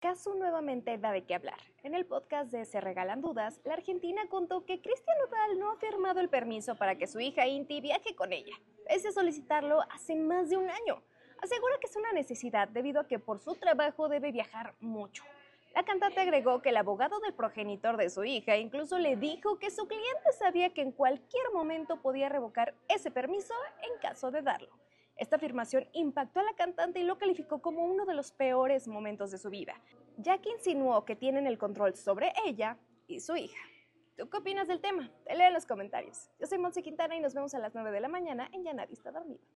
caso nuevamente da de qué hablar. En el podcast de Se Regalan Dudas, la argentina contó que Cristian Nodal no ha firmado el permiso para que su hija Inti viaje con ella, pese a solicitarlo hace más de un año. Asegura que es una necesidad debido a que por su trabajo debe viajar mucho. La cantante agregó que el abogado del progenitor de su hija incluso le dijo que su cliente sabía que en cualquier momento podía revocar ese permiso en caso de darlo. Esta afirmación impactó a la cantante y lo calificó como uno de los peores momentos de su vida, ya que insinuó que tienen el control sobre ella y su hija. ¿Tú qué opinas del tema? Te leo en los comentarios. Yo soy Monse Quintana y nos vemos a las 9 de la mañana en Ya Nadie Está Dormido.